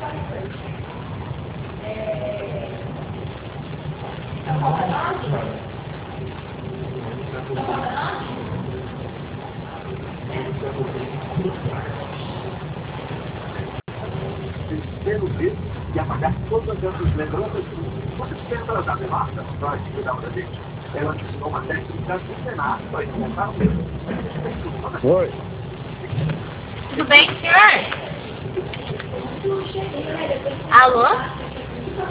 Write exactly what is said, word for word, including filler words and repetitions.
Pelo visto, e apagar todas essas lembranças. Você lembra da Marta, nós que cuidava da gente? Ela me ensinou uma técnica milenar para encontrar o mesmo. Oi. Tudo bem, senhor? Alô?